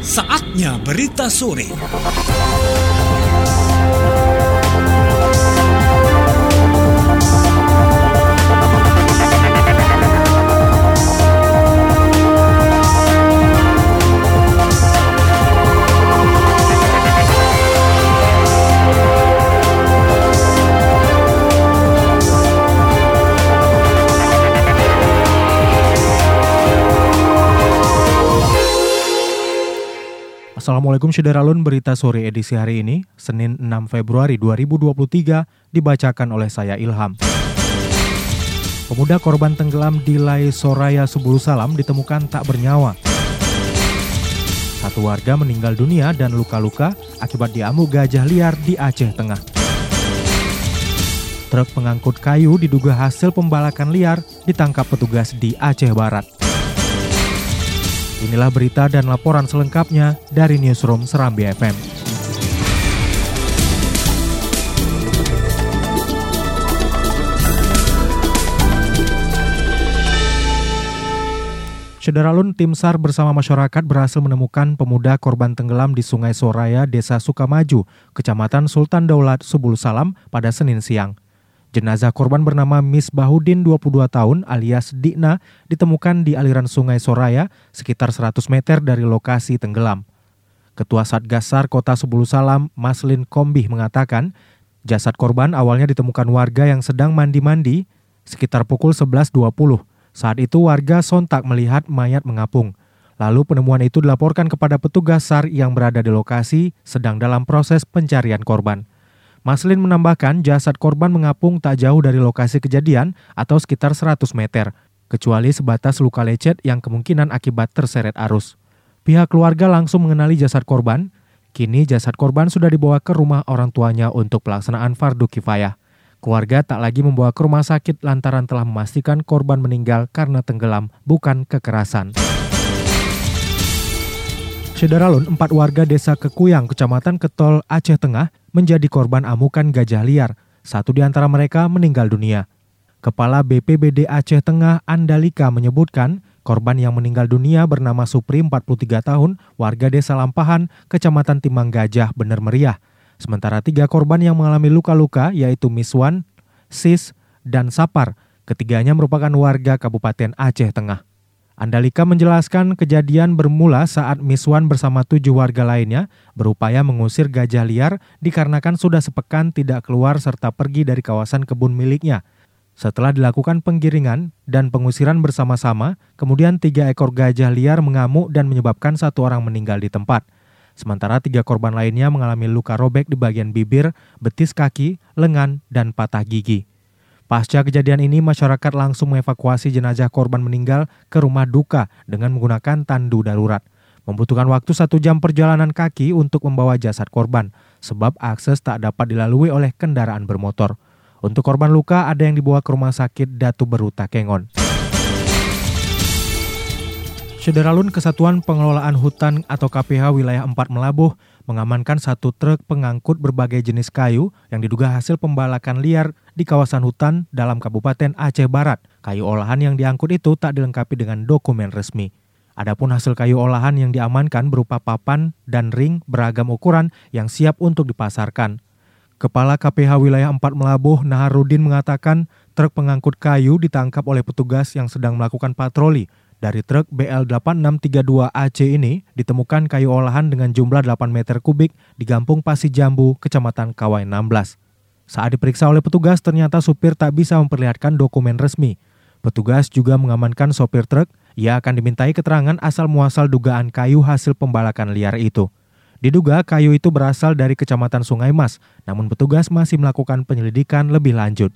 Saatnya berita sore. Assalamualaikum Syederalun, berita sore edisi hari ini, Senin 6 Februari 2023, dibacakan oleh saya Ilham. Pemuda korban tenggelam di Lai Soraya Subulu Salam ditemukan tak bernyawa. Satu warga meninggal dunia dan luka-luka akibat diamuk gajah liar di Aceh Tengah. Truk pengangkut kayu diduga hasil pembalakan liar ditangkap petugas di Aceh Barat. Inilah berita dan laporan selengkapnya dari Newsroom Serambi FM. Syederalun, tim SAR bersama masyarakat berhasil menemukan pemuda korban tenggelam di Sungai Soraya, Desa Sukamaju, Kecamatan Sultan Daulat, Subulu Salam pada Senin siang. Jenazah korban bernama Misbahudin 22 tahun alias Dikna ditemukan di aliran Sungai Soraya sekitar 100 meter dari lokasi tenggelam. Ketua Satgas SAR Kota Subulu Salam, Maslin Kombih mengatakan, jasad korban awalnya ditemukan warga yang sedang mandi-mandi sekitar pukul 11.20. Saat itu warga sontak melihat mayat mengapung. Lalu penemuan itu dilaporkan kepada petugas SAR yang berada di lokasi sedang dalam proses pencarian korban. Maslin menambahkan jasad korban mengapung tak jauh dari lokasi kejadian atau sekitar 100 meter, kecuali sebatas luka lecet yang kemungkinan akibat terseret arus. Pihak keluarga langsung mengenali jasad korban. Kini jasad korban sudah dibawa ke rumah orang tuanya untuk pelaksanaan fardu kifayah. Keluarga tak lagi membawa ke rumah sakit lantaran telah memastikan korban meninggal karena tenggelam, bukan kekerasan. Syederalun, 4 warga desa Kekuyang, Kecamatan Ketol, Aceh Tengah menjadi korban amukan gajah liar. 1 di antara mereka meninggal dunia. Kepala BPBD Aceh Tengah, Andalika, menyebutkan korban yang meninggal dunia bernama Supri, 43 tahun, warga desa Lampahan, Kecamatan Timang Gajah, Bener Meriah. Sementara 3 korban yang mengalami luka-luka yaitu Miswan, Sis, dan Sapar. Ketiganya merupakan warga Kabupaten Aceh Tengah. Andalika menjelaskan kejadian bermula saat Miswan bersama 7 warga lainnya berupaya mengusir gajah liar dikarenakan sudah sepekan tidak keluar serta pergi dari kawasan kebun miliknya. Setelah dilakukan penggiringan dan pengusiran bersama-sama, kemudian 3 ekor gajah liar mengamuk dan menyebabkan 1 orang meninggal di tempat. Sementara 3 korban lainnya mengalami luka robek di bagian bibir, betis kaki, lengan, dan patah gigi. Pasca kejadian ini, masyarakat langsung mengevakuasi jenazah korban meninggal ke rumah duka dengan menggunakan tandu darurat. Membutuhkan waktu 1 jam perjalanan kaki untuk membawa jasad korban, sebab akses tak dapat dilalui oleh kendaraan bermotor. Untuk korban luka, ada yang dibawa ke rumah sakit Datu Beru Takengon. Syederalun, Kesatuan Pengelolaan Hutan atau KPH Wilayah 4 Melabuh mengamankan 1 truk pengangkut berbagai jenis kayu yang diduga hasil pembalakan liar di kawasan hutan dalam Kabupaten Aceh Barat. Kayu olahan yang diangkut itu tak dilengkapi dengan dokumen resmi. Adapun hasil kayu olahan yang diamankan berupa papan dan ring beragam ukuran yang siap untuk dipasarkan. Kepala KPH Wilayah 4 Melabuh, Naharudin, mengatakan truk pengangkut kayu ditangkap oleh petugas yang sedang melakukan patroli. Dari truk BL8632AC ini ditemukan kayu olahan dengan jumlah 8 meter kubik di Gampung Pasijambu, Kecamatan Kawai 16. Saat diperiksa oleh petugas, ternyata supir tak bisa memperlihatkan dokumen resmi. Petugas juga mengamankan sopir truk. Ia akan dimintai keterangan asal muasal dugaan kayu hasil pembalakan liar itu. Diduga kayu itu berasal dari Kecamatan Sungai Mas, namun petugas masih melakukan penyelidikan lebih lanjut.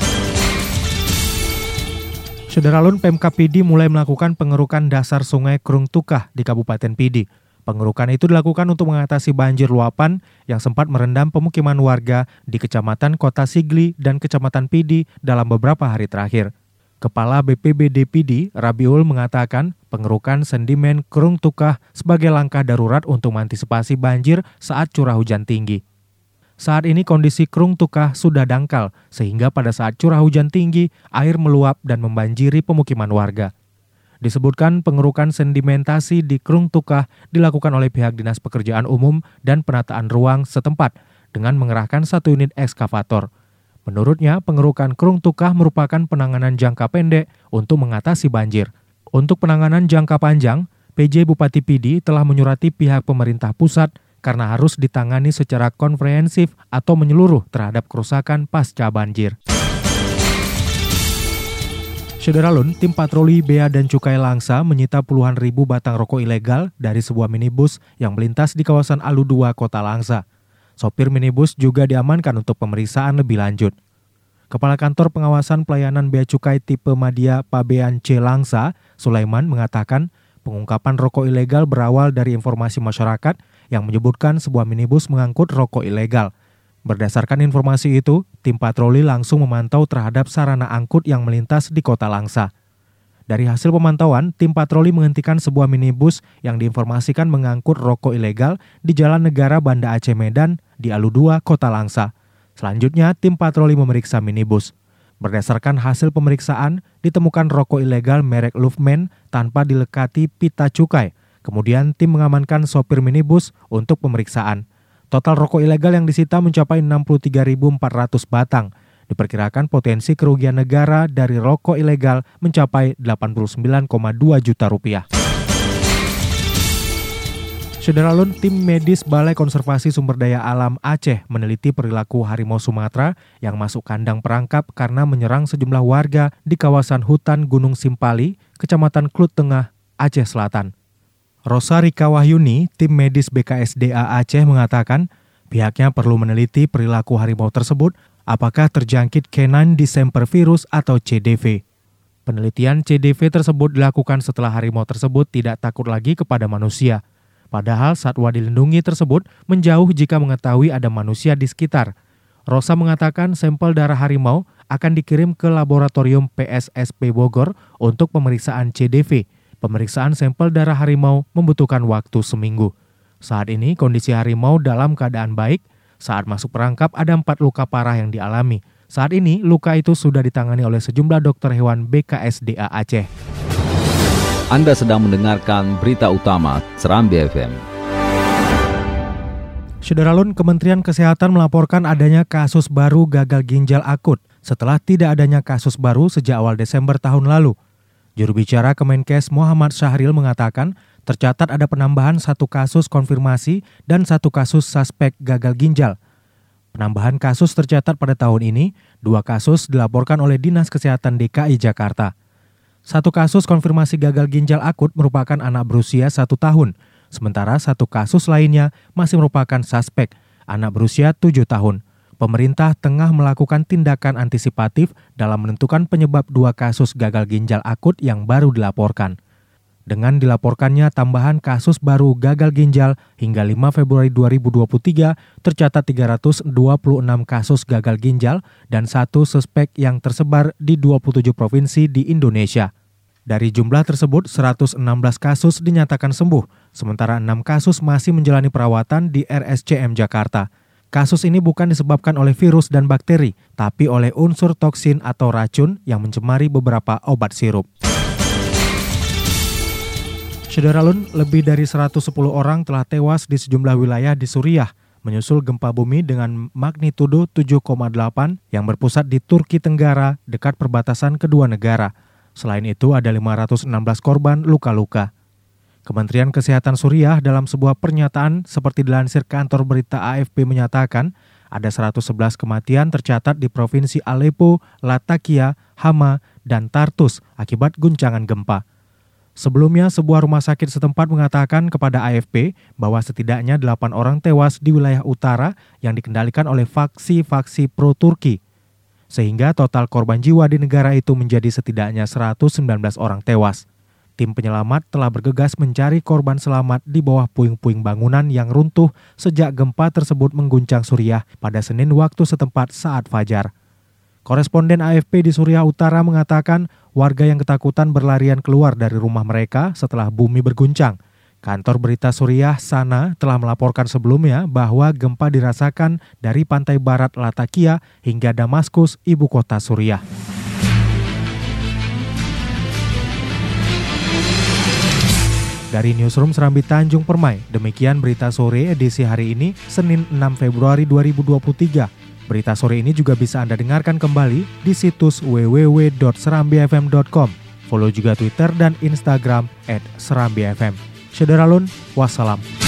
Syederalun, Pemkab Pidi mulai melakukan pengerukan dasar sungai Krung Tukah di Kabupaten Pidi. Pengerukan itu dilakukan untuk mengatasi banjir luapan yang sempat merendam pemukiman warga di Kecamatan Kota Sigli dan Kecamatan Pidi dalam beberapa hari terakhir. Kepala BPBD Pidi, Rabiul, mengatakan pengerukan sedimen Krung Tukah sebagai langkah darurat untuk mengantisipasi banjir saat curah hujan tinggi. Saat ini kondisi Krung Tukah sudah dangkal, sehingga pada saat curah hujan tinggi, air meluap dan membanjiri pemukiman warga. Disebutkan pengerukan sedimentasi di Krung Tukah dilakukan oleh pihak Dinas Pekerjaan Umum dan Penataan Ruang setempat dengan mengerahkan 1 unit ekskavator. Menurutnya, pengerukan Krung Tukah merupakan penanganan jangka pendek untuk mengatasi banjir. Untuk penanganan jangka panjang, PJ Bupati Pidi telah menyurati pihak pemerintah pusat karena harus ditangani secara komprehensif atau menyeluruh terhadap kerusakan pasca banjir. Syederalun, tim patroli Bea dan Cukai Langsa menyita puluhan ribu batang rokok ilegal dari sebuah minibus yang melintas di kawasan Alu 2, Kota Langsa. Sopir minibus juga diamankan untuk pemeriksaan lebih lanjut. Kepala Kantor Pengawasan Pelayanan Bea Cukai tipe Madya Pabean C Langsa, Sulaiman, mengatakan pengungkapan rokok ilegal berawal dari informasi masyarakat yang menyebutkan sebuah minibus mengangkut rokok ilegal. Berdasarkan informasi itu, tim patroli langsung memantau terhadap sarana angkut yang melintas di Kota Langsa. Dari hasil pemantauan, tim patroli menghentikan sebuah minibus yang diinformasikan mengangkut rokok ilegal di Jalan Negara Banda Aceh Medan di Alu 2, Kota Langsa. Selanjutnya, tim patroli memeriksa minibus. Berdasarkan hasil pemeriksaan, ditemukan rokok ilegal merek Luffman tanpa dilekati pita cukai. Kemudian tim mengamankan sopir minibus untuk pemeriksaan. Total rokok ilegal yang disita mencapai 63.400 batang. Diperkirakan potensi kerugian negara dari rokok ilegal mencapai 89,2 juta rupiah. Syederalun, tim medis Balai Konservasi Sumber Daya Alam Aceh meneliti perilaku harimau Sumatera yang masuk kandang perangkap karena menyerang sejumlah warga di kawasan hutan Gunung Simpali, Kecamatan Klut Tengah, Aceh Selatan. Rosa Rika Wahyuni, tim medis BKSDA Aceh mengatakan pihaknya perlu meneliti perilaku harimau tersebut apakah terjangkit canine distemper virus atau CDV. Penelitian CDV tersebut dilakukan setelah harimau tersebut tidak takut lagi kepada manusia. Padahal satwa dilindungi tersebut menjauh jika mengetahui ada manusia di sekitar. Rosa mengatakan sampel darah harimau akan dikirim ke laboratorium PSSP Bogor untuk pemeriksaan CDV. Pemeriksaan sampel darah harimau membutuhkan waktu seminggu. Saat ini kondisi harimau dalam keadaan baik. Saat masuk perangkap ada 4 luka parah yang dialami. Saat ini luka itu sudah ditangani oleh sejumlah dokter hewan BKSDA Aceh. Anda sedang mendengarkan berita utama Serambi FM. Syederalun, Kementerian Kesehatan melaporkan adanya kasus baru gagal ginjal akut setelah tidak adanya kasus baru sejak awal Desember tahun lalu. Juru bicara Kemenkes Muhammad Syahril mengatakan tercatat ada penambahan 1 kasus konfirmasi dan 1 kasus suspek gagal ginjal. Penambahan kasus tercatat pada tahun ini, 2 kasus dilaporkan oleh Dinas Kesehatan DKI Jakarta. 1 kasus konfirmasi gagal ginjal akut merupakan anak berusia 1 tahun, sementara 1 kasus lainnya masih merupakan suspek, anak berusia 7 tahun. Pemerintah tengah melakukan tindakan antisipatif dalam menentukan penyebab 2 kasus gagal ginjal akut yang baru dilaporkan. Dengan dilaporkannya tambahan kasus baru gagal ginjal hingga 5 Februari 2023, tercatat 326 kasus gagal ginjal dan 1 suspek yang tersebar di 27 provinsi di Indonesia. Dari jumlah tersebut, 116 kasus dinyatakan sembuh, sementara 6 kasus masih menjalani perawatan di RSCM Jakarta. Kasus ini bukan disebabkan oleh virus dan bakteri, tapi oleh unsur toksin atau racun yang mencemari beberapa obat sirup. Syederalun, lebih dari 110 orang telah tewas di sejumlah wilayah di Suriah, menyusul gempa bumi dengan magnitudo 7,8 yang berpusat di Turki Tenggara dekat perbatasan kedua negara. Selain itu, ada 516 korban luka-luka. Kementerian Kesehatan Suriah dalam sebuah pernyataan seperti dilansir kantor berita AFP menyatakan ada 111 kematian tercatat di Provinsi Aleppo, Latakia, Hama, dan Tartus akibat guncangan gempa. Sebelumnya, sebuah rumah sakit setempat mengatakan kepada AFP bahwa setidaknya 8 orang tewas di wilayah utara yang dikendalikan oleh faksi-faksi pro-Turki. Sehingga total korban jiwa di negara itu menjadi setidaknya 119 orang tewas. Tim penyelamat telah bergegas mencari korban selamat di bawah puing-puing bangunan yang runtuh sejak gempa tersebut mengguncang Suriah pada Senin waktu setempat saat fajar. Koresponden AFP di Suriah Utara mengatakan warga yang ketakutan berlarian keluar dari rumah mereka setelah bumi berguncang. Kantor berita Suriah Sana telah melaporkan sebelumnya bahwa gempa dirasakan dari pantai barat Latakia hingga Damaskus, ibu kota Suriah. Dari Newsroom Serambi Tanjung Permai, demikian berita sore edisi hari ini, Senin 6 Februari 2023. Berita sore ini juga bisa Anda dengarkan kembali di situs www.serambifm.com. Follow juga Twitter dan Instagram @serambifm. Syederalun, wassalam.